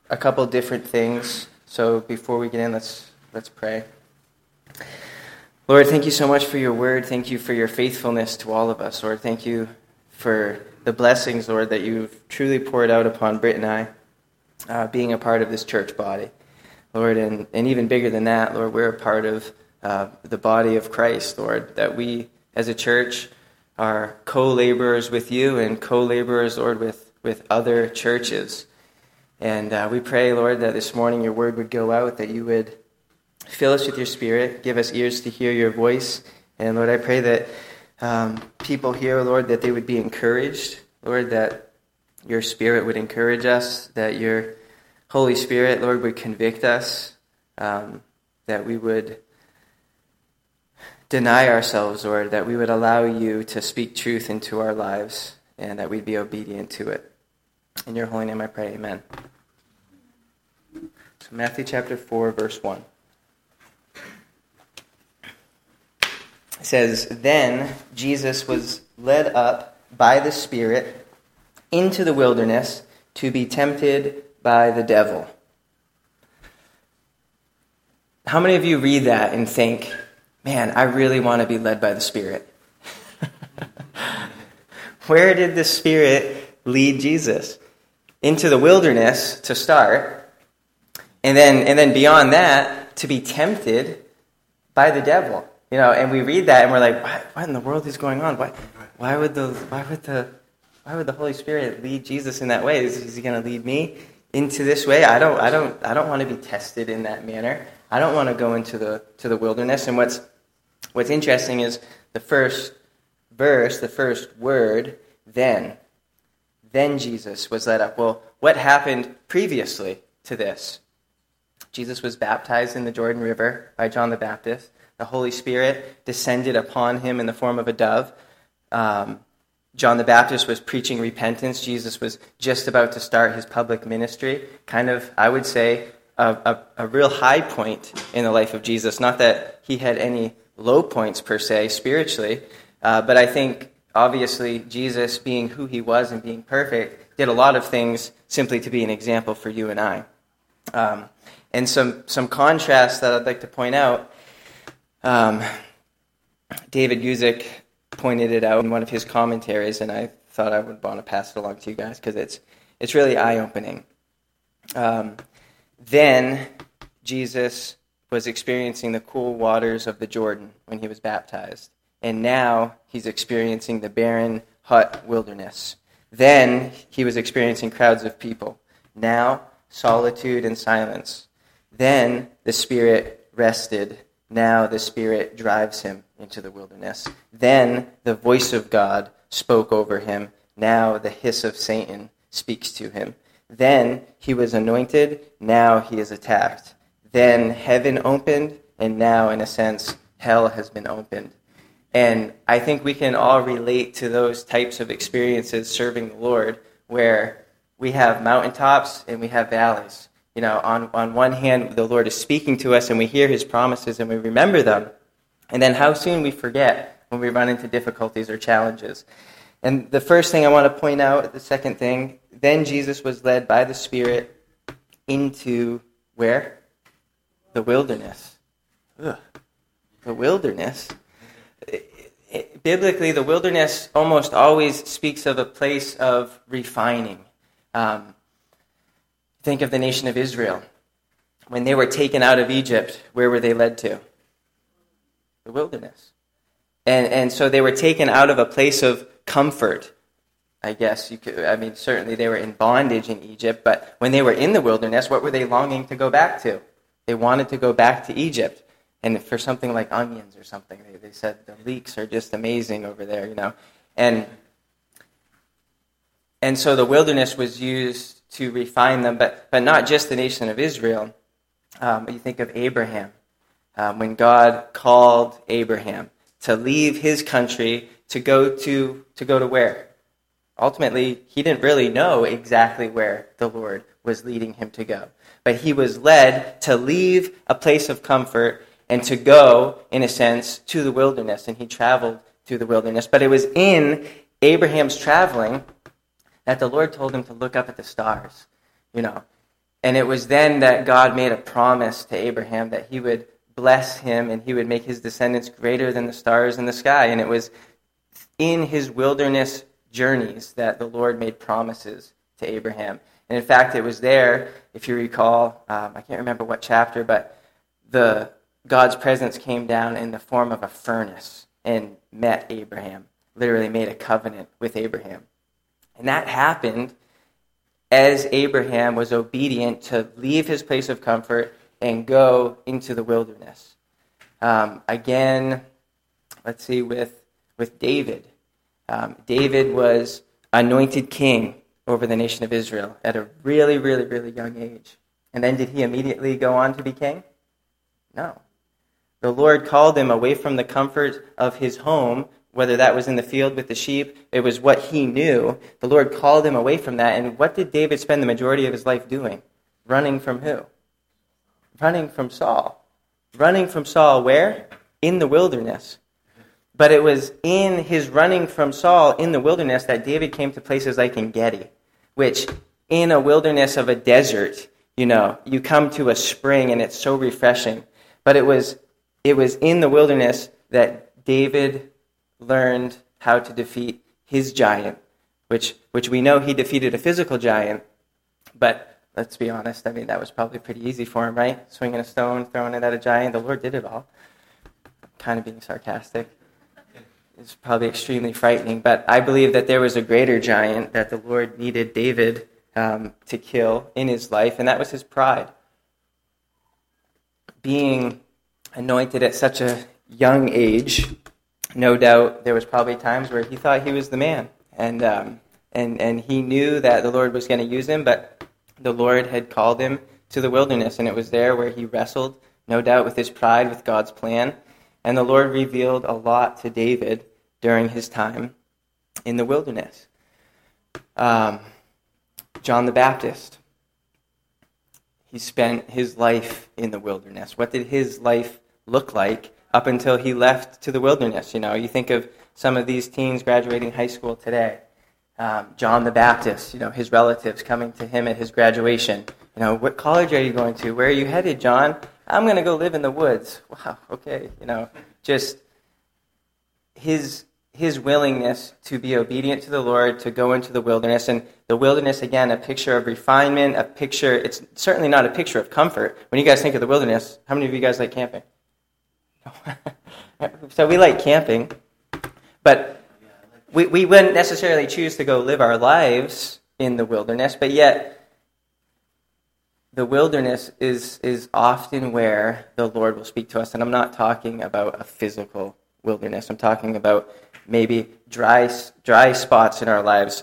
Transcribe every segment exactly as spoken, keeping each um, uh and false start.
a couple different things. So before we get in, let's let's pray. Lord, thank you so much for your word. Thank you for your faithfulness to all of us. Lord, thank you for the blessings, Lord, that you've truly poured out upon Britt and I, uh, being a part of this church body. Lord, and, and even bigger than that, Lord, we're a part of uh, the body of Christ, Lord, that we as a church are co-laborers with you and co-laborers, Lord, with, with other churches. And uh, we pray, Lord, that this morning your word would go out, that you would fill us with your spirit, give us ears to hear your voice. And Lord, I pray that um, people here, Lord, that they would be encouraged, Lord, that your spirit would encourage us, that your Holy Spirit, Lord, would convict us, um, that we would deny ourselves, Lord, that we would allow you to speak truth into our lives, and that we'd be obedient to it. In your holy name I pray, amen. So Matthew chapter four, verse one. It says, "Then Jesus was led up by the Spirit into the wilderness to be tempted by the devil." How many of you read that and think, man, I really want to be led by the Spirit? Where did the Spirit lead Jesus? Into the wilderness to start, and then and then beyond that, to be tempted by the devil. You know, and we read that and we're like, what, what in the world is going on? Why why would the why would the why would the Holy Spirit lead Jesus in that way? Is, is he going to lead me into this way? I don't I don't I don't want to be tested in that manner. I don't want to go into the to the wilderness. And what's what's interesting is the first verse, the first word, then. Then Jesus was led up. Well, what happened previously to this? Jesus was baptized in the Jordan River by John the Baptist. The Holy Spirit descended upon him in the form of a dove. Um, John the Baptist was preaching repentance. Jesus was just about to start his public ministry. Kind of, I would say, a, a, a real high point in the life of Jesus. Not that he had any low points per se spiritually, uh, but I think obviously Jesus, being who he was and being perfect, did a lot of things simply to be an example for you and I. Um, and some some contrasts that I'd like to point out. Um, David Guzik pointed it out in one of his commentaries, and I thought I would want to pass it along to you guys because it's it's really eye-opening. Um, then Jesus was experiencing the cool waters of the Jordan when he was baptized, and now he's experiencing the barren, hot wilderness. Then he was experiencing crowds of people. Now, solitude and silence. Then the Spirit rested. Now the Spirit drives him into the wilderness. Then the voice of God spoke over him. Now the hiss of Satan speaks to him. Then he was anointed. Now he is attacked. Then heaven opened, and now, in a sense, hell has been opened. And I think we can all relate to those types of experiences serving the Lord, where we have mountaintops and we have valleys. You know, on, on one hand, the Lord is speaking to us and we hear his promises and we remember them. And then how soon we forget when we run into difficulties or challenges. And the first thing I want to point out, the second thing, then Jesus was led by the Spirit into where? The wilderness. Ugh. The wilderness. It, it, biblically, the wilderness almost always speaks of a place of refining. Um, think of the nation of Israel. When they were taken out of Egypt, where were they led to? The wilderness. And and so they were taken out of a place of comfort, I guess. you could. I mean, certainly they were in bondage in Egypt, but when they were in the wilderness, what were they longing to go back to? They wanted to go back to Egypt. And for something like onions or something, they, they said the leeks are just amazing over there, you know. And and so the wilderness was used to refine them, but but not just the nation of Israel. Um, you think of Abraham. Um, when God called Abraham to leave his country to go to to go to where? Ultimately, he didn't really know exactly where the Lord was leading him to go. But he was led to leave a place of comfort and to go, in a sense, to the wilderness. And he traveled through the wilderness. But it was in Abraham's traveling that the Lord told him to look up at the stars. You know, And it was then that God made a promise to Abraham that he would bless him and he would make his descendants greater than the stars in the sky. And it was in his wilderness journeys that the Lord made promises to Abraham. And in fact, it was there, if you recall, um, I can't remember what chapter, but the God's presence came down in the form of a furnace and met Abraham, literally made a covenant with Abraham. And that happened as Abraham was obedient to leave his place of comfort and go into the wilderness. Um, again, let's see, with, with David. Um, David was anointed king over the nation of Israel at a really, really, really young age. And then did he immediately go on to be king? No. The Lord called him away from the comfort of his home, whether that was in the field with the sheep, it was what he knew. The Lord called him away from that. And what did David spend the majority of his life doing? Running from who? Running from Saul. Running from Saul where? In the wilderness. But it was in his running from Saul in the wilderness that David came to places like En-Gedi, which in a wilderness of a desert, you know, you come to a spring and it's so refreshing. But it was it was in the wilderness that David learned how to defeat his giant, which which we know he defeated a physical giant, but let's be honest, I mean, that was probably pretty easy for him, right? Swinging a stone, throwing it at a giant. The Lord did it all. Kind of being sarcastic. It's probably extremely frightening, but I believe that there was a greater giant that the Lord needed David um, to kill in his life, and that was his pride. Being anointed at such a young age, no doubt there was probably times where he thought he was the man, and um, and and he knew that the Lord was going to use him, but the Lord had called him to the wilderness, and it was there where he wrestled, no doubt, with his pride, with God's plan. And the Lord revealed a lot to David during his time in the wilderness. Um, John the Baptist, he spent his life in the wilderness. What did his life look like up until he left to the wilderness? You know, you think of some of these teens graduating high school today. Um, John the Baptist, you know, his relatives coming to him at his graduation. You know, what college are you going to? Where are you headed, John? I'm going to go live in the woods. Wow, okay. You know, just his his willingness to be obedient to the Lord, to go into the wilderness. And the wilderness, again, a picture of refinement, a picture, it's certainly not a picture of comfort. When you guys think of the wilderness, how many of you guys like camping? So we like camping, but we, we wouldn't necessarily choose to go live our lives in the wilderness, but yet the wilderness is is often where the Lord will speak to us. And I'm not talking about a physical wilderness. I'm talking about maybe dry dry spots in our lives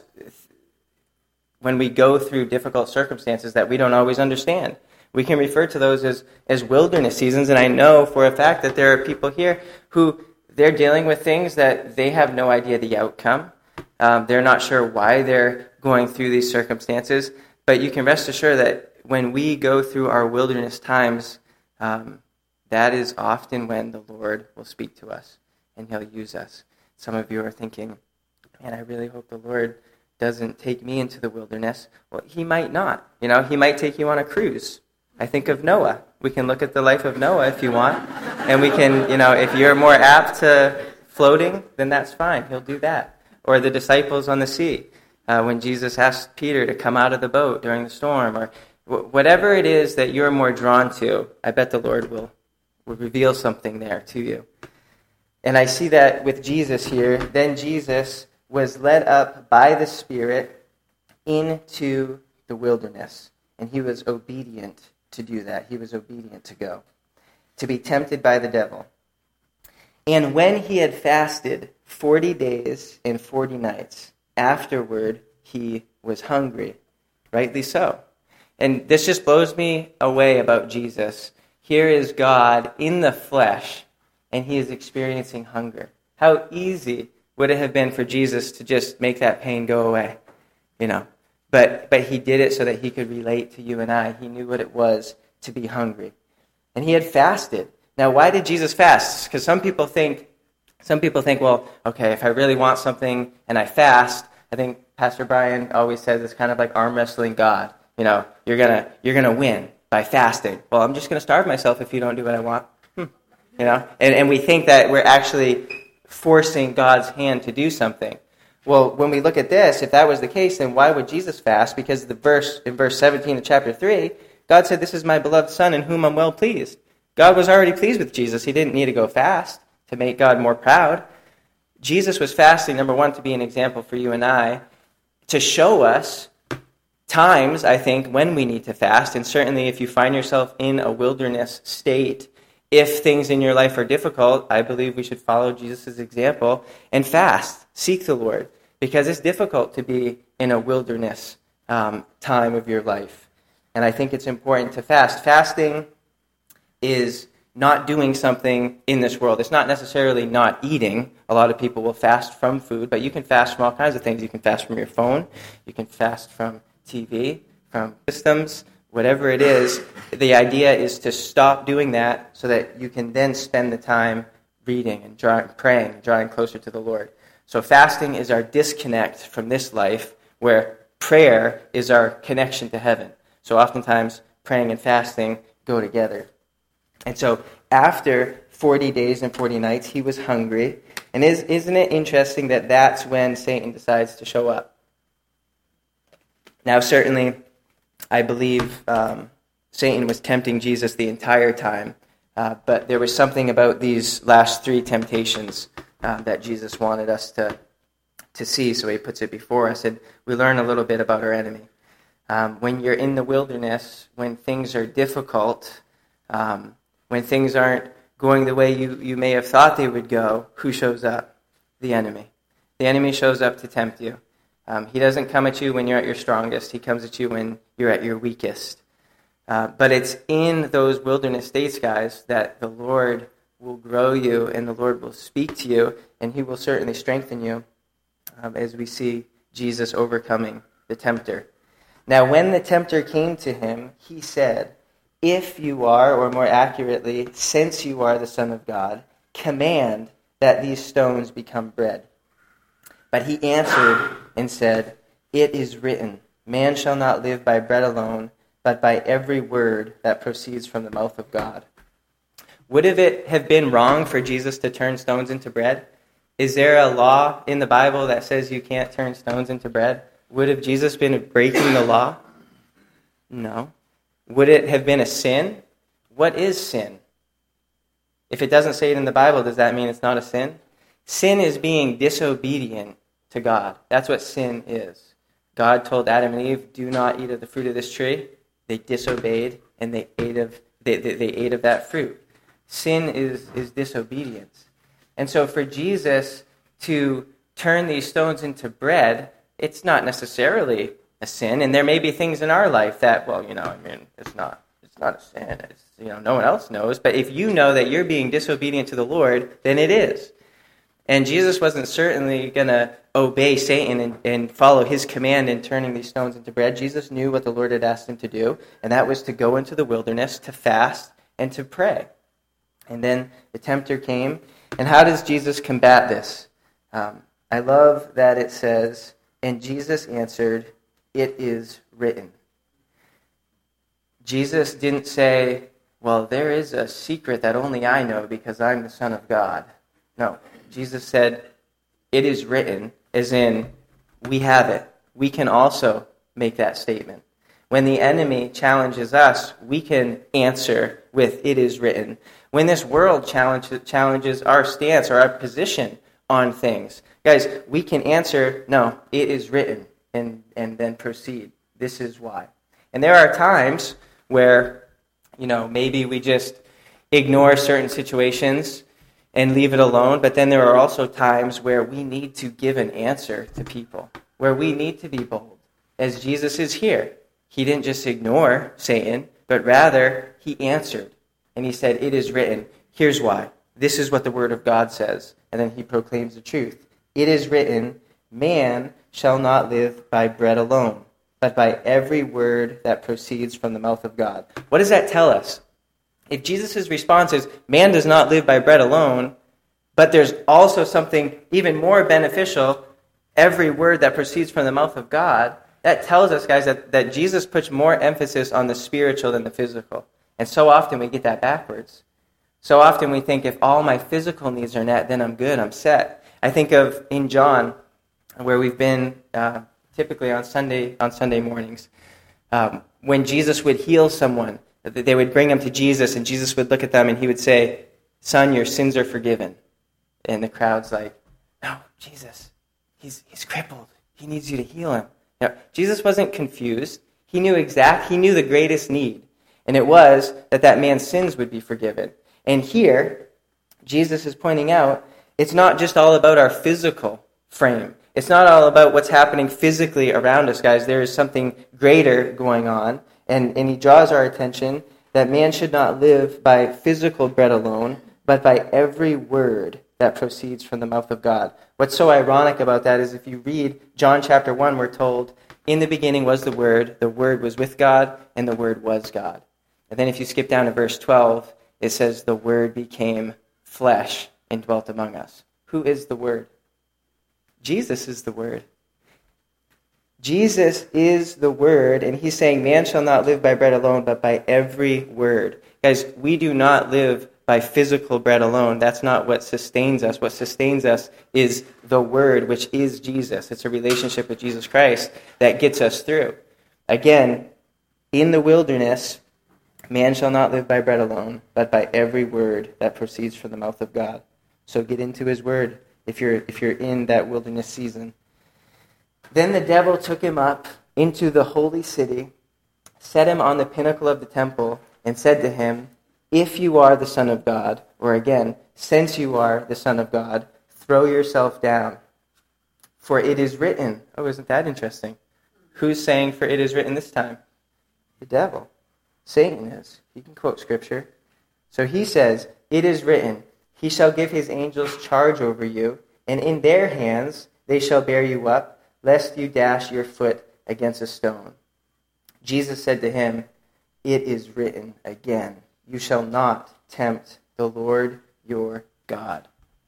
when we go through difficult circumstances that we don't always understand. We can refer to those as, as wilderness seasons, and I know for a fact that there are people here who they're dealing with things that they have no idea the outcome. Um, they're not sure why they're going through these circumstances, but you can rest assured that when we go through our wilderness times, um, that is often when the Lord will speak to us and he'll use us. Some of you are thinking, man, I really hope the Lord doesn't take me into the wilderness. Well, he might not. You know, he might take you on a cruise. I think of Noah. We can look at the life of Noah if you want, and we can, you know, if you're more apt to floating, then that's fine. He'll do that. Or the disciples on the sea, uh, when Jesus asked Peter to come out of the boat during the storm, or whatever it is that you're more drawn to, I bet the Lord will, will reveal something there to you. And I see that with Jesus here. Then Jesus was led up by the Spirit into the wilderness. And he was obedient to do that. He was obedient to go, to be tempted by the devil. And when he had fasted forty days and forty nights, afterward he was hungry. Rightly so. And this just blows me away about Jesus. Here is God in the flesh, and he is experiencing hunger. How easy would it have been for Jesus to just make that pain go away? You know, but but he did it so that he could relate to you and I. He knew what it was to be hungry. And he had fasted. Now, why did Jesus fast? Because some people think, some people think, well, okay, if I really want something and I fast, I think Pastor Brian always says it's kind of like arm wrestling God. you know, you're gonna you're gonna win by fasting. Well, I'm just gonna starve myself if you don't do what I want. Hmm. You know, and, and we think that we're actually forcing God's hand to do something. Well, when we look at this, if that was the case, then why would Jesus fast? Because the verse in verse seventeen of chapter three, God said, "This is my beloved Son in whom I'm well pleased." God was already pleased with Jesus. He didn't need to go fast to make God more proud. Jesus was fasting, number one, to be an example for you and I, to show us times, I think, when we need to fast. And certainly if you find yourself in a wilderness state, if things in your life are difficult, I believe we should follow Jesus' example and fast. Seek the Lord, because it's difficult to be in a wilderness um, time of your life. And I think it's important to fast. Fasting is not doing something in this world. It's not necessarily not eating. A lot of people will fast from food, but you can fast from all kinds of things. You can fast from your phone. You can fast from T V, from systems, whatever it is. The idea is to stop doing that so that you can then spend the time reading and drawing, praying, drawing closer to the Lord. So fasting is our disconnect from this life, where prayer is our connection to heaven. So oftentimes praying and fasting go together. And so after forty days and forty nights, he was hungry. And is, isn't it interesting that that's when Satan decides to show up? Now, certainly, I believe um, Satan was tempting Jesus the entire time. Uh, but there was something about these last three temptations uh, that Jesus wanted us to, to see. So he puts it before us. And we learn a little bit about our enemy. Um, when you're in the wilderness, when things are difficult, um, when things aren't going the way you, you may have thought they would go, who shows up? The enemy. The enemy shows up to tempt you. Um, he doesn't come at you when you're at your strongest. He comes at you when you're at your weakest. Uh, but it's in those wilderness states, guys, that the Lord will grow you and the Lord will speak to you, and he will certainly strengthen you um, as we see Jesus overcoming the tempter. Now, when the tempter came to him, he said, "If you are," or more accurately, since you are the Son of God, command that these stones become bread. But he answered and said, "It is written, man shall not live by bread alone, but by every word that proceeds from the mouth of God." Would it have been wrong for Jesus to turn stones into bread? Is there a law in the Bible that says you can't turn stones into bread? Would have Jesus been breaking the law? No. Would it have been a sin? What is sin? If it doesn't say it in the Bible, does that mean it's not a sin? Sin is being disobedient to God. That's what sin is. God told Adam and Eve, "Do not eat of the fruit of this tree." They disobeyed, and they ate of they, they, they ate of that fruit. Sin is, is disobedience. And so for Jesus to turn these stones into bread, it's not necessarily a sin. And there may be things in our life that, well, you know, I mean, it's not it's not a sin. It's, you know, no one else knows. But if you know that you're being disobedient to the Lord, then it is. And Jesus wasn't certainly going to obey Satan and, and follow his command in turning these stones into bread. Jesus knew what the Lord had asked him to do, and that was to go into the wilderness, to fast, and to pray. And then the tempter came. And how does Jesus combat this? Um, I love that it says, "And Jesus answered, 'It is written.'" Jesus didn't say, "Well, there is a secret that only I know because I'm the Son of God." No. Jesus said, "It is written," as in, we have it. We can also make that statement. When the enemy challenges us, we can answer with, "It is written." When this world challenge, challenges our stance or our position on things, guys, we can answer, "No, it is written," and, and then proceed. This is why. And there are times where, you know, maybe we just ignore certain situations and leave it alone. But then there are also times where we need to give an answer to people, where we need to be bold. As Jesus is here, he didn't just ignore Satan, but rather he answered. And he said, "It is written." Here's why. This is what the Word of God says. And then he proclaims the truth. "It is written, man shall not live by bread alone, but by every word that proceeds from the mouth of God." What does that tell us? If Jesus' response is, man does not live by bread alone, but there's also something even more beneficial, every word that proceeds from the mouth of God, that tells us, guys, that, that Jesus puts more emphasis on the spiritual than the physical. And so often we get that backwards. So often we think if all my physical needs are met, then I'm good, I'm set. I think of in John, where we've been uh, typically on Sunday on Sunday mornings, um, when Jesus would heal someone, they would bring them to Jesus, and Jesus would look at them and he would say, "Son, your sins are forgiven." And the crowd's like, "No, Jesus, he's he's crippled. He needs you to heal him." Now, Jesus wasn't confused. He knew exact. He knew the greatest need, and it was that that man's sins would be forgiven. And here, Jesus is pointing out, it's not just all about our physical frame. It's not all about what's happening physically around us, guys. There is something greater going on. And, and he draws our attention that man should not live by physical bread alone, but by every word that proceeds from the mouth of God. What's so ironic about that is if you read John chapter one, we're told, in the beginning was the Word, the Word was with God, and the Word was God. And then if you skip down to verse twelve, it says the Word became flesh and dwelt among us. Who is the Word? Jesus is the Word. Jesus is the Word, and he's saying man shall not live by bread alone, but by every word. Guys, we do not live by physical bread alone. That's not what sustains us. What sustains us is the Word, which is Jesus. It's a relationship with Jesus Christ that gets us through. Again, in the wilderness, man shall not live by bread alone, but by every word that proceeds from the mouth of God. So get into his word if you're if you're in that wilderness season. Then the devil took him up into the holy city, set him on the pinnacle of the temple, and said to him, "If you are the Son of God," or again, "since you are the Son of God, throw yourself down. For it is written." Oh, isn't that interesting? Who's saying "for it is written" this time? The devil. Satan is. He can quote Scripture. So he says, "It is written, he shall give his angels charge over you, and in their hands they shall bear you up, lest you dash your foot against a stone." Jesus said to him, "It is written again, you shall not tempt the Lord your God."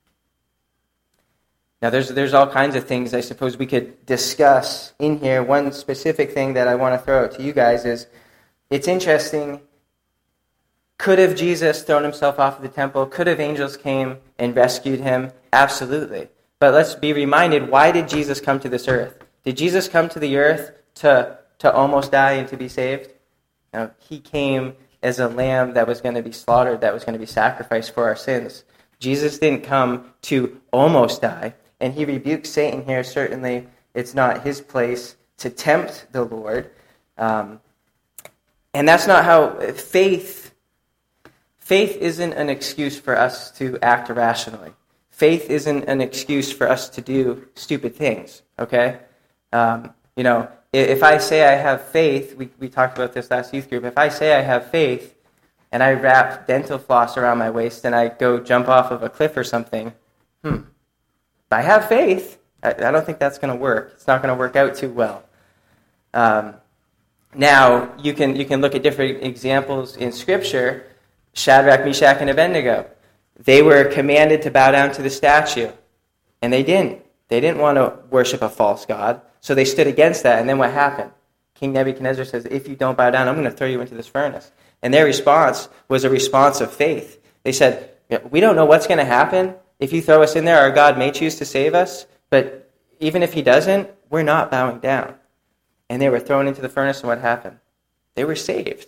Now, there's there's all kinds of things I suppose we could discuss in here. One specific thing that I want to throw out to you guys is, it's interesting, could have Jesus thrown himself off of the temple? Could have angels came and rescued him? Absolutely. But let's be reminded, why did Jesus come to this earth? Did Jesus come to the earth to, to almost die and to be saved? No, he came as a lamb that was going to be slaughtered, that was going to be sacrificed for our sins. Jesus didn't come to almost die, and he rebukes Satan here. Certainly, it's not his place to tempt the Lord. Um, and that's not how faith, faith isn't an excuse for us to act irrationally. Faith isn't an excuse for us to do stupid things, okay? Um, you know, if I say I have faith, we, we talked about this last youth group, if I say I have faith and I wrap dental floss around my waist and I go jump off of a cliff or something, hmm, I have faith. I, I don't think that's going to work. It's not going to work out too well. Um, now, you can you can look at different examples in Scripture. Shadrach, Meshach, and Abednego. They were commanded to bow down to the statue, and they didn't. They didn't want to worship a false god, so they stood against that, and then what happened? King Nebuchadnezzar says, "If you don't bow down, I'm going to throw you into this furnace." And their response was a response of faith. They said, "We don't know what's going to happen. If you throw us in there, our God may choose to save us, but even if he doesn't, we're not bowing down." And they were thrown into the furnace, and what happened? They were saved.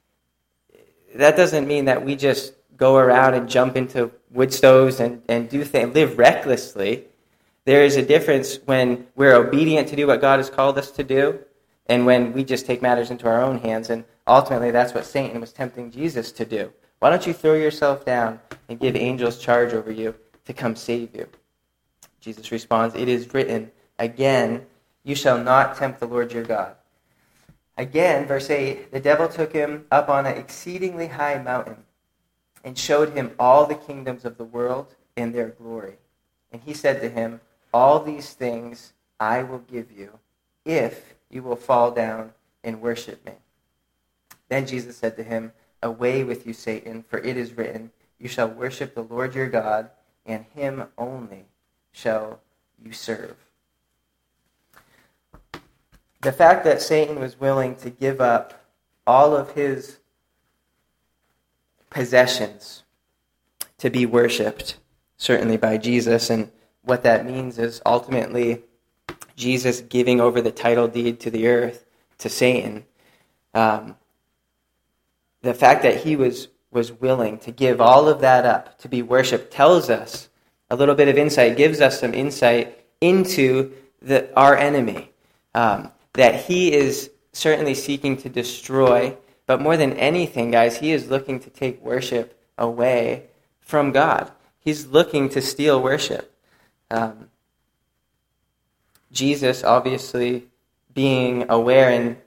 That doesn't mean that we just go around and jump into wood stoves and, and do things, live recklessly. There is a difference when we're obedient to do what God has called us to do and when we just take matters into our own hands. And ultimately, that's what Satan was tempting Jesus to do. Why don't you throw yourself down and give angels charge over you to come save you? Jesus responds, "It is written, again, you shall not tempt the Lord your God." Again, verse eight, the devil took him up on an exceedingly high mountain and showed him all the kingdoms of the world and their glory. And he said to him, "All these things I will give you if you will fall down and worship me." Then Jesus said to him, "Away with you, Satan, for it is written, you shall worship the Lord your God, and him only shall you serve." the fact that Satan was willing to give up all of his possessions to be worshipped, certainly by Jesus, and what that means is ultimately Jesus giving over the title deed to the earth to Satan. Um, the fact that he was, was willing to give all of that up to be worshipped tells us a little bit of insight, gives us some insight into the, our enemy, um, that he is certainly seeking to destroy, but more than anything, guys, he is looking to take worship away from God. He's looking to steal worship. Um, Jesus, obviously, being aware, and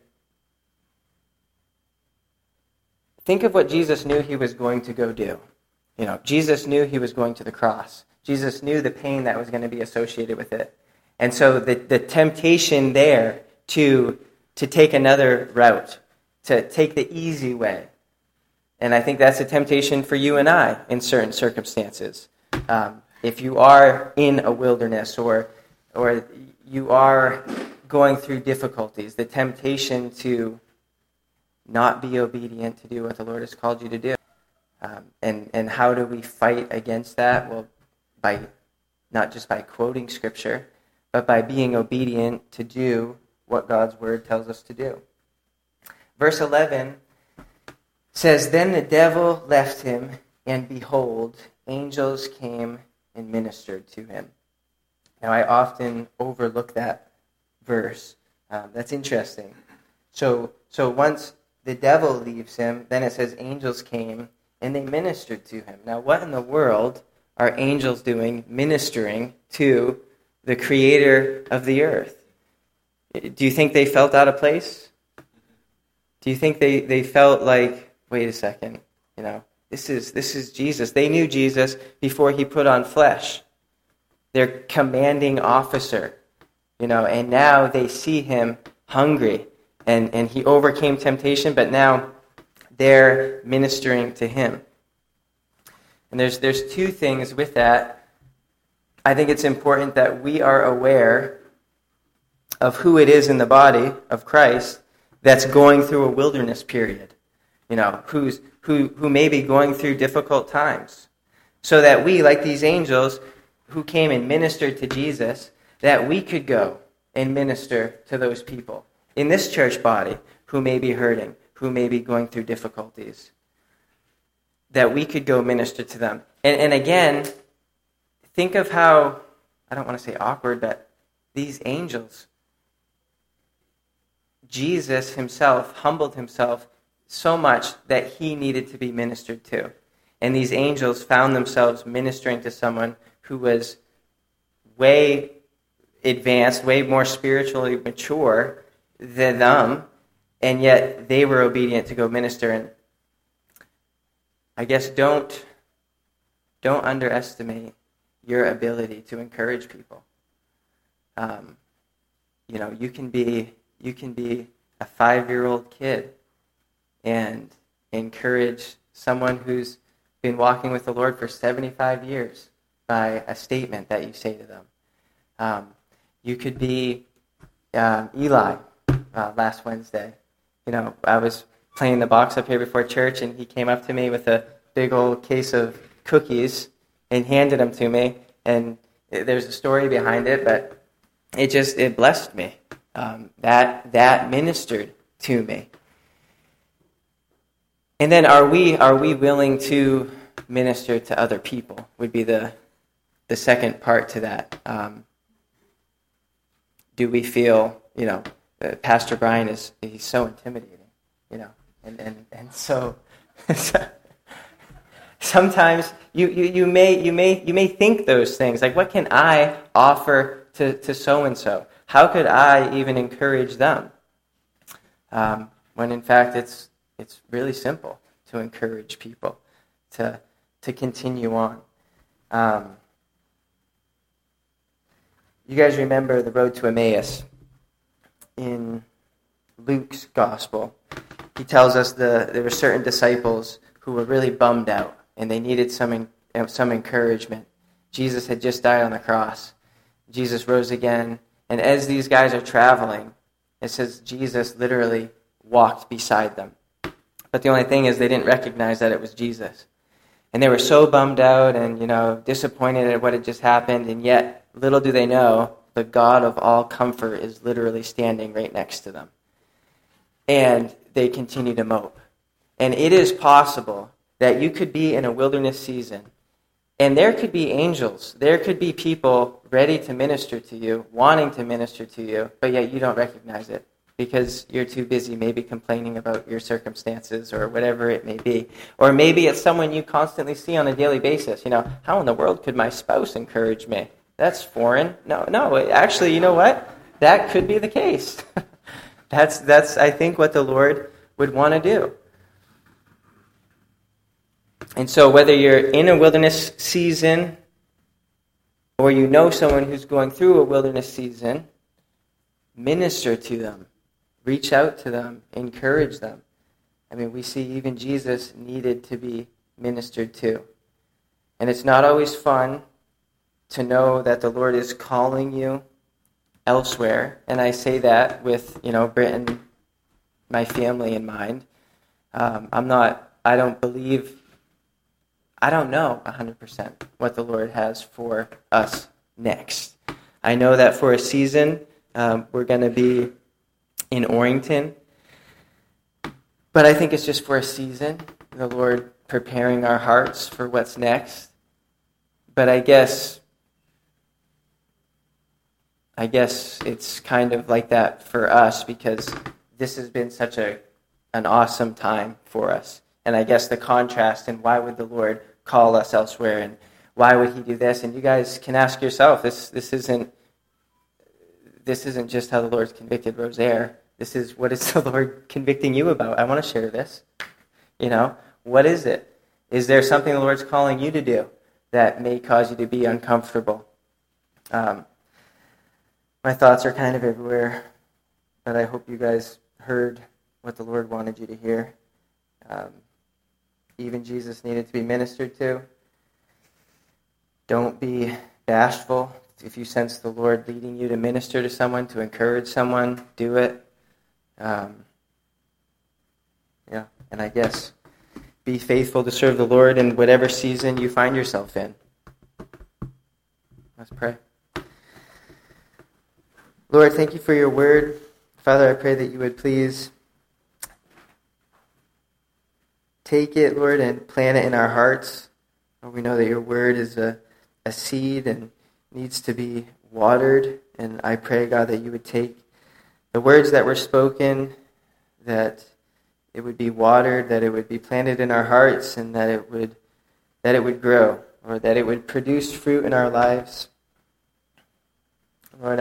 think of what Jesus knew he was going to go do. You know, Jesus knew he was going to the cross. Jesus knew the pain that was going to be associated with it. And so the, the temptation there to, to take another route, to take the easy way. And I think that's a temptation for you and I in certain circumstances. Um, if you are in a wilderness or or you are going through difficulties, the temptation to not be obedient, to do what the Lord has called you to do. Um, and, and how do we fight against that? Well, by not just by quoting Scripture, but by being obedient to do what God's Word tells us to do. Verse eleven says, "Then the devil left him, and behold, angels came and ministered to him." Now, I often overlook that verse. Um, that's interesting. So, so once the devil leaves him, then it says angels came and they ministered to him. Now, what in the world are angels doing ministering to the creator of the earth? Do you think they felt out of place? Do you think they, they felt like, wait a second, you know, this is this is Jesus. They knew Jesus before he put on flesh. Their commanding officer, you know, and now they see him hungry, and, and he overcame temptation, but now they're ministering to him. And there's there's two things with that. I think it's important that we are aware of who it is in the body of Christ that's going through a wilderness period, you know, who's who who may be going through difficult times, so that we, like these angels who came and ministered to Jesus, that we could go and minister to those people in this church body who may be hurting, who may be going through difficulties, that we could go minister to them. And, and again, think of how, I don't want to say awkward, but these angels, Jesus himself humbled himself so much that he needed to be ministered to. And these angels found themselves ministering to someone who was way advanced, way more spiritually mature than them, and yet they were obedient to go minister. And I guess don't don't underestimate your ability to encourage people. Um, you know, you can be you can be a five-year-old kid and encourage someone who's been walking with the Lord for seventy-five years by a statement that you say to them. Um, you could be um, Eli uh, last Wednesday. You know, I was playing the box up here before church, and he came up to me with a big old case of cookies and handed them to me. And it, there's a story behind it, but it just, it blessed me. Um, that that ministered to me. And then are we are we willing to minister to other people would be the the second part to that. Um, do we feel, you know, uh, Pastor Brian is he's so intimidating, you know, and and, and so, so sometimes you, you, you may you may you may think those things like, what can I offer to, to so and so? How could I even encourage them? Um, when in fact it's it's really simple to encourage people to to continue on. Um, you guys remember the road to Emmaus in Luke's gospel? He tells us the there were certain disciples who were really bummed out and they needed some some encouragement. Jesus had just died on the cross. Jesus rose again, and as these guys are traveling, It says Jesus literally walked beside them. But the only thing is they didn't recognize that it was Jesus. And they were so bummed out and, you know, disappointed at what had just happened, and yet, little do they know, the God of all comfort is literally standing right next to them. And they continue to mope. And it is possible that you could be in a wilderness season, and there could be angels, there could be people ready to minister to you, wanting to minister to you, but yet you don't recognize it because you're too busy maybe complaining about your circumstances or whatever it may be. Or maybe it's someone you constantly see on a daily basis. You know, how in the world could my spouse encourage me? That's foreign. No, no, actually, you know what? That could be the case. that's, that's, I think, what the Lord would want to do. And so whether you're in a wilderness season or you know someone who's going through a wilderness season, minister to them. Reach out to them. Encourage them. I mean, we see even Jesus needed to be ministered to. And it's not always fun to know that the Lord is calling you elsewhere. And I say that with, you know, Britain, my family in mind. Um, I'm not, I don't believe, I don't know one hundred percent what the Lord has for us next. I know that for a season, um, we're going to be in Orrington. But I think it's just for a season, the Lord preparing our hearts for what's next. But I guess, I guess it's kind of like that for us because this has been such a an awesome time for us. And I guess the contrast and why would the Lord call us elsewhere and why would he do this? And you guys can ask yourself, this this isn't this isn't just how the Lord's convicted Rosaire. This is what is the Lord convicting you about. I want to share this. You know, what is it? Is there something the Lord's calling you to do that may cause you to be uncomfortable? Um, my thoughts are kind of everywhere, but I hope you guys heard what the Lord wanted you to hear. Um, even Jesus needed to be ministered to. Don't be bashful. If you sense the Lord leading you to minister to someone, to encourage someone, do it. Um, yeah, and I guess be faithful to serve the Lord in whatever season you find yourself in. Let's pray. Lord, thank you for your word. Father, I pray that you would please take it, Lord, and plant it in our hearts. Lord, we know that your word is a, a seed and needs to be watered. And I pray, God, that you would take the words that were spoken, that it would be watered, that it would be planted in our hearts, and that it would that it would grow, or that it would produce fruit in our lives.